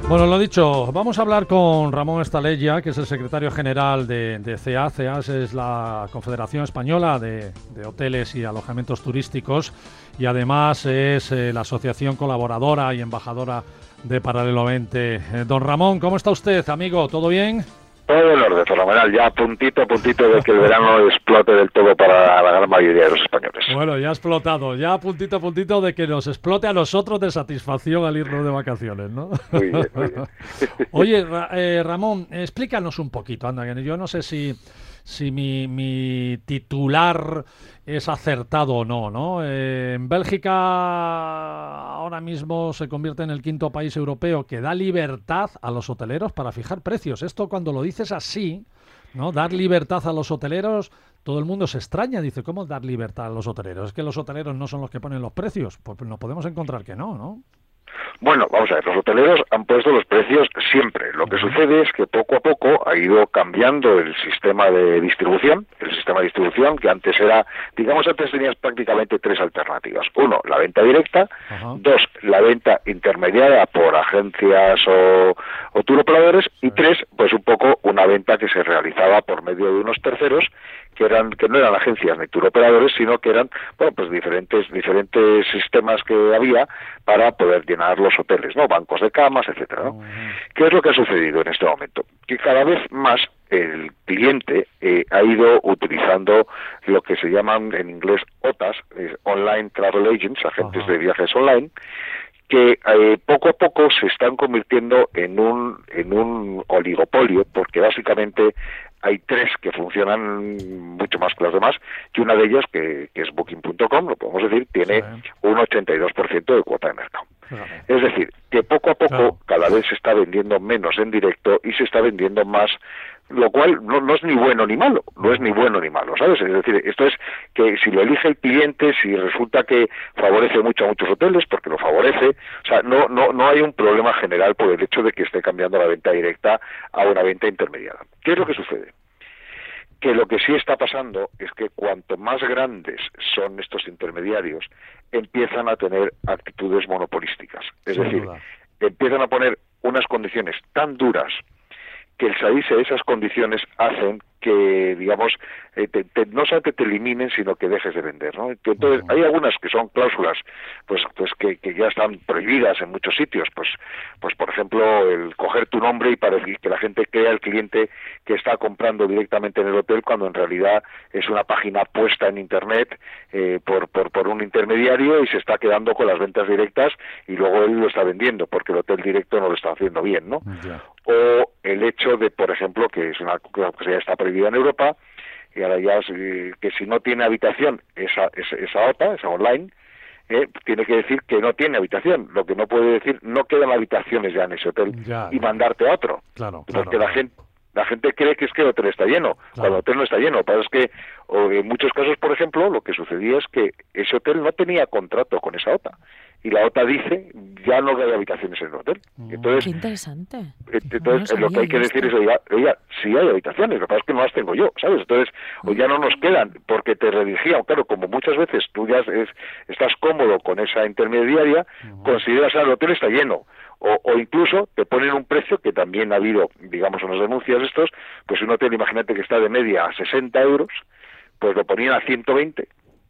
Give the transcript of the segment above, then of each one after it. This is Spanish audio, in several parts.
Bueno, lo dicho, vamos a hablar con Ramón Estaleya, que es el secretario general de CEA. CEAS es la Confederación Española de Hoteles y Alojamientos Turísticos y además es la asociación colaboradora y embajadora de Paralelo 20. Don Ramón, ¿cómo está usted, amigo? ¿Todo bien? Todo en orden, fenomenal. Ya a puntito de que el verano explote del todo para la gran mayoría de los españoles. Bueno, ya ha explotado, ya a puntito de que nos explote a nosotros de satisfacción al irnos de vacaciones, ¿no? Muy bien, muy bien. Oye, Ramón, explícanos un poquito, anda, que yo no sé si mi titular es acertado o no, ¿no? En Bélgica ahora mismo se convierte en el quinto país europeo que da libertad a los hoteleros para fijar precios. Esto cuando lo dices así, ¿no? Dar libertad a los hoteleros, todo el mundo se extraña, dice, ¿cómo dar libertad a los hoteleros? Es que los hoteleros no son los que ponen los precios. Pues nos podemos encontrar que no, ¿no? Bueno, vamos a ver, los hoteleros han puesto los precios siempre. Lo que sucede es que poco a poco ha ido cambiando el sistema de distribución, que antes era, digamos, antes tenías prácticamente tres alternativas. Uno, la venta directa. Ajá. Dos, la venta intermediada por agencias o turoperadores. Y tres, pues un poco una venta que se realizaba por medio de unos terceros que no eran agencias ni turoperadores, sino que eran, bueno, pues diferentes sistemas que había para poder llenar los hoteles, ¿no? Bancos de camas, etcétera, ¿no? ¿Qué es lo que ha sucedido en este momento? Que cada vez más el cliente ha ido utilizando lo que se llaman en inglés OTAs, Online Travel Agents, agentes de viajes online, que poco a poco se están convirtiendo en un oligopolio, porque básicamente hay tres que funcionan mucho más que las demás, y una de ellas, que es Booking.com, lo podemos decir, tiene un 82% de cuota de mercado. Es decir, que poco a poco cada vez se está vendiendo menos en directo y se está vendiendo más, lo cual no es ni bueno ni malo, ¿sabes? Es decir, esto es que si lo elige el cliente, si resulta que favorece mucho a muchos hoteles, porque lo favorece, o sea, no hay un problema general por el hecho de que esté cambiando la venta directa a una venta intermediada. ¿Qué es lo que sucede? Que lo que sí está pasando es que cuanto más grandes son estos intermediarios, empiezan a tener actitudes monopolísticas. Es decir, empiezan a poner unas condiciones tan duras que el salirse de esas condiciones hacen que, digamos, no solamente te eliminen, sino que dejes de vender, ¿no? Entonces, hay algunas que son cláusulas, pues que ya están prohibidas en muchos sitios, pues por ejemplo, el coger tu nombre y que la gente crea el cliente que está comprando directamente en el hotel, cuando en realidad es una página puesta en internet por un intermediario y se está quedando con las ventas directas y luego él lo está vendiendo, porque el hotel directo no lo está haciendo bien, ¿no? O el hecho de, por ejemplo, que es una cosa que ya está prohibida en Europa, y ahora ya que si no tiene habitación esa OTA, esa online, tiene que decir que no tiene habitación. Lo que no puede decir, no quedan habitaciones ya en ese hotel y mandarte a otro. Porque la gente cree que es que el hotel está lleno, cuando el hotel no está lleno. Lo que pasa es que en muchos casos, por ejemplo, lo que sucedía es que ese hotel no tenía contrato con esa OTA. Y la OTA dice, ya no hay habitaciones en el hotel. Entonces, qué interesante. Entonces, lo que hay que decir es, oiga, sí hay habitaciones, lo que pasa es que no las tengo yo, ¿sabes? Entonces, o ya no nos quedan, porque te redirigían. Claro, como muchas veces tú ya estás cómodo con esa intermediaria, consideras que el hotel está lleno. O incluso te ponen un precio, que también ha habido, digamos, unas denuncias de estos, pues un hotel, imagínate que está de media a 60 euros, pues lo ponían a 120,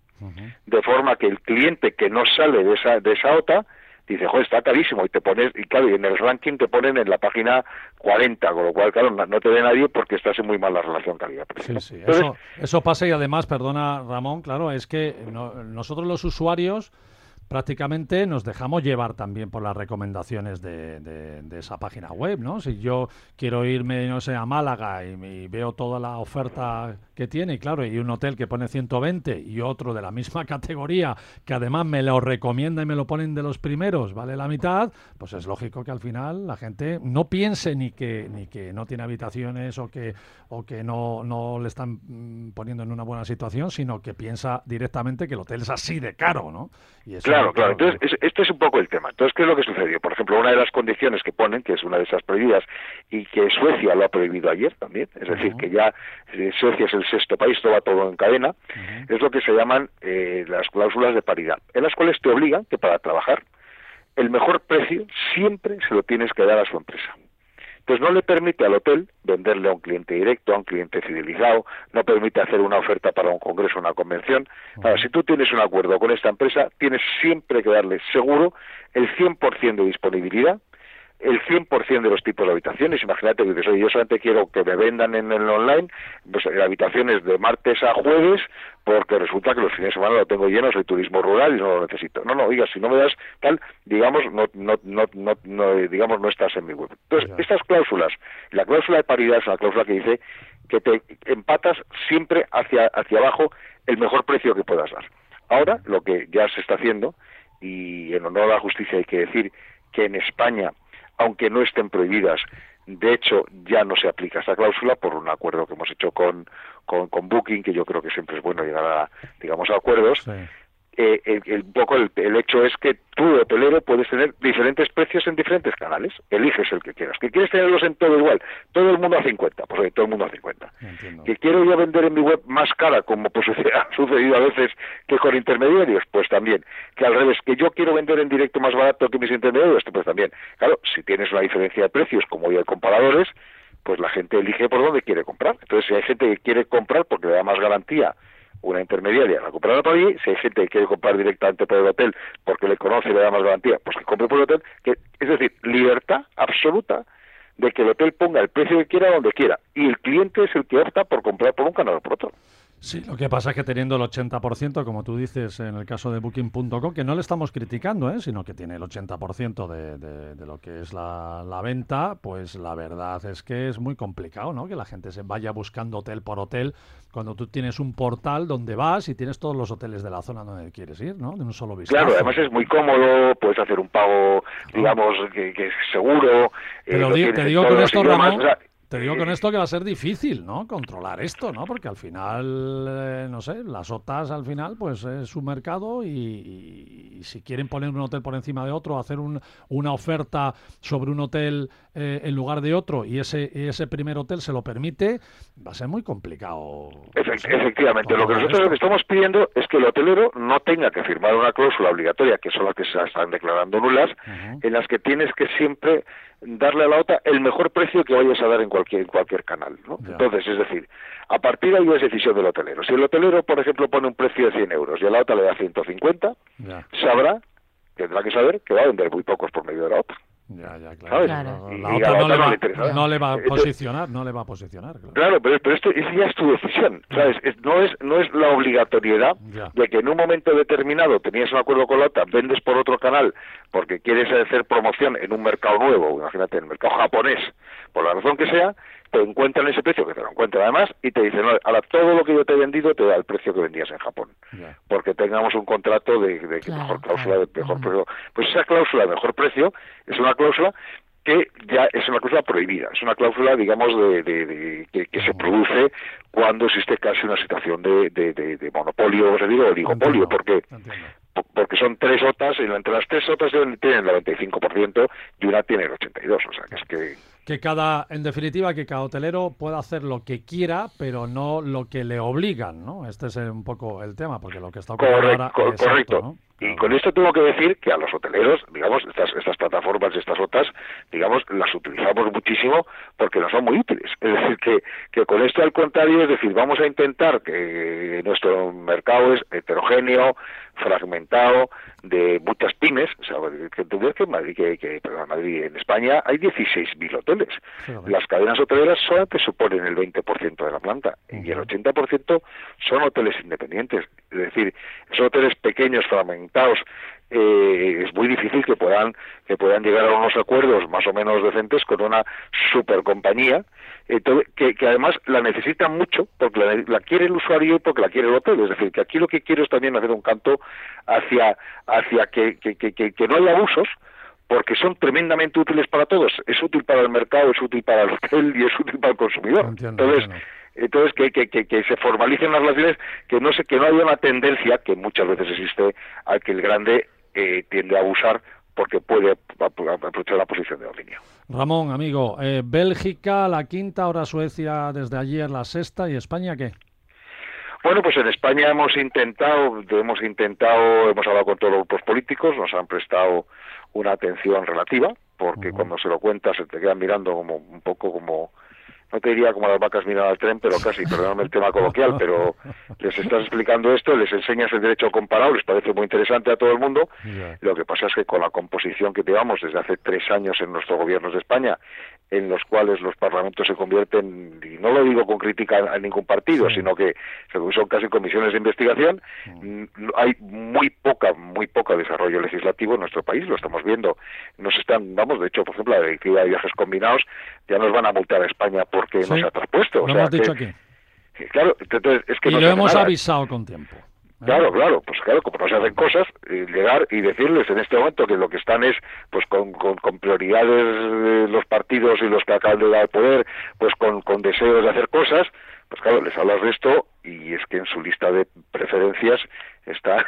de forma que el cliente que no sale de esa OTA dice, joder, está carísimo, y claro, y en el ranking te ponen en la página 40, con lo cual, claro, no te ve nadie porque estás en muy mala relación calidad-precio. Sí. Entonces, eso pasa, y además, perdona, Ramón, claro, es que nosotros los usuarios prácticamente nos dejamos llevar también por las recomendaciones de esa página web, ¿no? Si yo quiero irme, no sé, a Málaga y veo toda la oferta que tiene, y claro, y un hotel que pone 120 y otro de la misma categoría que además me lo recomienda y me lo ponen de los primeros, vale la mitad, pues es lógico que al final la gente no piense ni que no tiene habitaciones o que no le están poniendo en una buena situación, sino que piensa directamente que el hotel es así de caro, ¿no? Y eso, claro. Entonces, este es un poco el tema. Entonces, ¿qué es lo que sucedió? Por ejemplo, una de las condiciones que ponen, que es una de esas prohibidas, y que Suecia lo ha prohibido ayer también, es decir, que ya Suecia es el sexto país, todo va todo en cadena, es lo que se llaman las cláusulas de paridad, en las cuales te obligan que para trabajar el mejor precio siempre se lo tienes que dar a su empresa. Entonces no le permite al hotel venderle a un cliente directo, a un cliente fidelizado, no permite hacer una oferta para un congreso o una convención. Claro, si tú tienes un acuerdo con esta empresa, tienes siempre que darle seguro el 100% de disponibilidad, el 100% de los tipos de habitaciones. Imagínate que dices, oye, yo solamente quiero que me vendan en el online pues, habitaciones de martes a jueves, porque resulta que los fines de semana lo tengo lleno, soy turismo rural y no lo necesito. No, oiga, si no me das tal, digamos, digamos, no estás en mi web. Entonces, estas cláusulas, la cláusula de paridad es una cláusula que dice que te empatas siempre hacia abajo el mejor precio que puedas dar. Ahora, lo que ya se está haciendo, y en honor a la justicia hay que decir que en España, aunque no estén prohibidas, de hecho ya no se aplica esta cláusula por un acuerdo que hemos hecho con Booking, que yo creo que siempre es bueno llegar a, digamos, a acuerdos. Sí. El hecho es que tú, hotelero, puedes tener diferentes precios en diferentes canales, eliges el que quieras. ¿Que quieres tenerlos en todo igual? Todo el mundo a 50, pues oye, todo el mundo a 50. Entiendo. ¿Que quiero yo vender en mi web más cara, como pues ha sucedido a veces que con intermediarios? Pues también. Que al revés, que yo quiero vender en directo más barato que mis intermediarios, pues también. Claro, si tienes una diferencia de precios, como hoy hay comparadores, pues la gente elige por dónde quiere comprar. Entonces, si hay gente que quiere comprar porque le da más garantía una intermediaria, la comprará por allí. Si hay gente que quiere comprar directamente por el hotel porque le conoce y le da más garantía, pues que compre por el hotel. Es decir, libertad absoluta de que el hotel ponga el precio que quiera donde quiera, y el cliente es el que opta por comprar por un canal o por otro. Sí, lo que pasa es que teniendo el 80%, como tú dices en el caso de Booking.com, que no le estamos criticando, sino que tiene el 80% de lo que es la venta, pues la verdad es que es muy complicado, ¿no? Que la gente se vaya buscando hotel por hotel cuando tú tienes un portal donde vas y tienes todos los hoteles de la zona donde quieres ir, ¿no? De un solo vistazo. Claro, además es muy cómodo, puedes hacer un pago, digamos, que es seguro. Pero te digo con esto, Ramón... Te digo con esto que va a ser difícil, ¿no? Controlar esto, ¿no? Porque al final, no sé, las OTAs al final, pues es su mercado y si quieren poner un hotel por encima de otro, hacer una oferta sobre un hotel en lugar de otro y ese primer hotel se lo permite, va a ser muy complicado. Efectivamente, lo que nosotros estamos pidiendo es que el hotelero no tenga que firmar una cláusula obligatoria, que son las que se están declarando nulas, en las que tienes que siempre darle a la OTA el mejor precio que vayas a dar en cualquier canal, ¿no? Entonces, es decir, a partir de ahí es decisión del hotelero. Si el hotelero, por ejemplo, pone un precio de 100 euros y a la OTA le da 150, tendrá que saber que va a vender muy pocos por medio de la OTA. Claro. La OTA no le va a posicionar, Claro, pero esto ya es tu decisión, ¿sabes? No es la obligatoriedad de que en un momento determinado tenías un acuerdo con la OTA, vendes por otro canal porque quieres hacer promoción en un mercado nuevo, imagínate, en el mercado japonés, por la razón que sea, te encuentran ese precio, que te lo encuentran además, y te dicen, no, ahora todo lo que yo te he vendido te da el precio que vendías en Japón, porque tengamos un contrato de mejor cláusula, de mejor precio. Pues esa cláusula de mejor precio es una cláusula que ya es una cláusula prohibida, es una cláusula, digamos, que se produce cuando existe casi una situación de monopolio, o oligopolio, porque son 3 OTAs, y entre las 3 OTAs tienen el 95% y una tiene el 82%, o sea, que es que... en definitiva, que cada hotelero pueda hacer lo que quiera, pero no lo que le obligan, ¿no? Este es un poco el tema, porque lo que está ocurriendo ahora... Correcto. ¿No? Y con esto tengo que decir que a los hoteleros, digamos, estas plataformas, estas OTAs, digamos, las utilizamos muchísimo porque no son muy útiles. Es decir, que con esto al contrario, es decir, vamos a intentar que nuestro mercado es heterogéneo, fragmentado, de muchas pymes. O sea, que tú ves que en Madrid, en España, hay 16.000 hoteles. Las cadenas hoteleras solamente suponen el 20% de la planta y el 80% son hoteles independientes. Es decir, son hoteles pequeños, fragmentados. Es muy difícil que puedan llegar a unos acuerdos más o menos decentes con una supercompañía que además la necesitan mucho porque la quiere el usuario y porque la quiere el hotel. Es decir, que aquí lo que quiero es también hacer un canto hacia que no haya abusos, porque son tremendamente útiles para todos. Es útil para el mercado, es útil para el hotel y es útil para el consumidor. Entonces que se formalicen las relaciones, que no haya una tendencia que muchas veces existe a que el grande tiende a abusar porque puede aprovechar la posición de dominio. Ramón, amigo, Bélgica la quinta, ahora Suecia desde ayer la sexta, ¿y España qué? Bueno, pues en España hemos hablado con todos los grupos políticos, nos han prestado una atención relativa, porque cuando se lo cuentas se te quedan mirando como un poco como, no te diría como las vacas miran al tren, pero casi, perdóname el tema coloquial, pero les estás explicando esto, les enseñas el derecho comparado, les parece muy interesante a todo el mundo. Lo que pasa es que con la composición que llevamos desde hace 3 años en nuestros gobiernos de España, en los cuales los parlamentos se convierten, y no lo digo con crítica a ningún partido, sino que son casi comisiones de investigación, hay muy poca desarrollo legislativo en nuestro país, lo estamos viendo. De hecho, por ejemplo, la directiva de viajes combinados ya nos van a multar a España porque no se ha traspuesto. Lo hemos dicho aquí. Claro, entonces es que y no lo hemos nada. avisado con tiempo. Claro, pues claro, como no se hacen cosas, llegar y decirles en este momento que lo que están es pues con prioridades los partidos y los que acaban de dar poder, pues con deseos de hacer cosas, pues claro, les hablas de esto y es que en su lista de preferencias está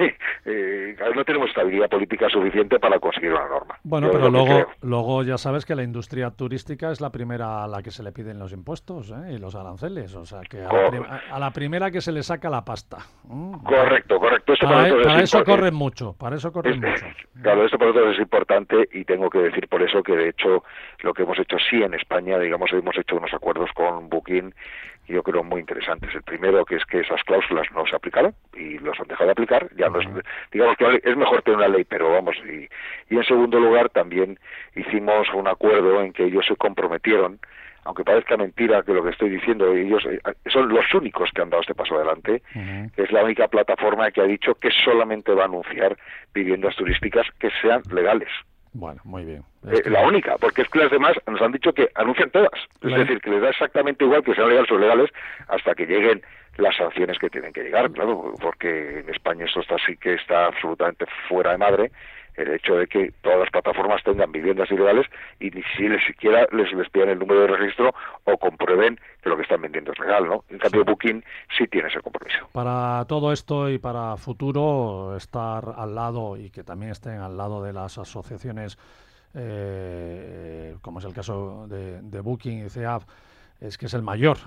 no tenemos estabilidad política suficiente para conseguir una norma. Bueno, pero luego ya sabes que la industria turística es la primera a la que se le piden los impuestos y los aranceles, o sea que a la primera que se le saca la pasta. Correcto. Esto para eso corren mucho. Claro, esto para nosotros es importante y tengo que decir por eso que de hecho lo que hemos hecho sí en España, digamos, hemos hecho unos acuerdos con Booking, yo creo muy interesantes. El primero que es que esas cláusulas no se aplicaron y los han dejado de aplicar. Ya no es, digamos que es mejor tener una ley, pero vamos. Y en segundo lugar también hicimos un acuerdo en que ellos se comprometieron, aunque parezca mentira que lo que estoy diciendo, ellos son los únicos que han dado este paso adelante, que es la única plataforma que ha dicho que solamente va a anunciar viviendas turísticas que sean legales. Bueno, muy bien. La única, porque es que las demás nos han dicho que anuncian todas. Es decir, que les da exactamente igual que sean legales o ilegales hasta que lleguen las sanciones que tienen que llegar, claro, porque en España eso sí que está absolutamente fuera de madre, el hecho de que todas las plataformas tengan viviendas ilegales y ni siquiera les pidan el número de registro o comprueben que lo que están vendiendo es legal, ¿no? En cambio, Booking sí tiene ese compromiso. Para todo esto y para futuro, estar al lado y que también estén al lado de las asociaciones, como es el caso de Booking y CEAF, es que es el mayor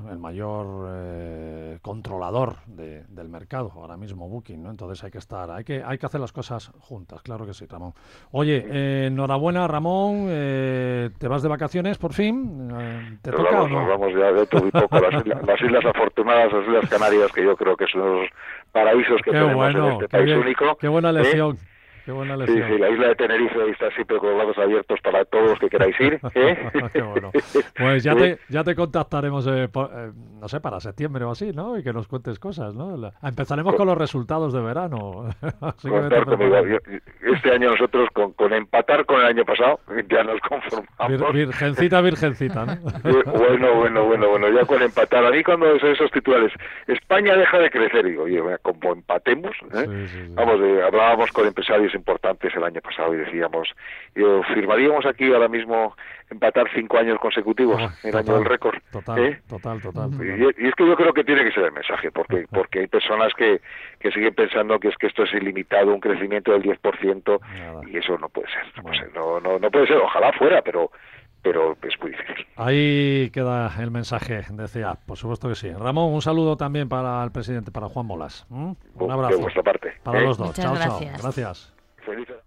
controlador del mercado ahora mismo, Booking, ¿no? Entonces hay que hacer las cosas juntas, claro que sí, Ramón. Oye, enhorabuena, Ramón, ¿te vas de vacaciones por fin? ¿Te toca o no? Nos vamos ya de todo y poco a las Islas Afortunadas, las Islas Canarias, que yo creo que son los paraísos que tenemos en este país único. Qué buena lección. Qué buena lección. Sí, la isla de Tenerife está siempre con los brazos abiertos para todos los que queráis ir. Qué bueno. Pues ya te contactaremos, no sé, para septiembre o así, ¿no? Y que nos cuentes cosas, ¿no? Empezaremos con los resultados de verano. Así que este año nosotros con empatar con el año pasado ya nos conformamos. Virgencita, ¿no? Bueno, ya con empatar. A mí cuando esos titulares, España deja de crecer, digo, oye, como empatemos, sí. Hablábamos con empresarios importantes el año pasado y decíamos, firmaríamos aquí ahora mismo empatar 5 años consecutivos, el año del récord. Total. Y es que yo creo que tiene que ser el mensaje, porque hay personas que siguen pensando que esto es ilimitado, un crecimiento del 10%, y eso no puede ser. No puede ser, ojalá fuera, pero es muy difícil. Ahí queda el mensaje, decía, por supuesto que sí. Ramón, un saludo también para el presidente, para Juan Bolas. Un abrazo. De vuestra parte. Para los dos. Muchas Chao. gracias. Gracias. Felices.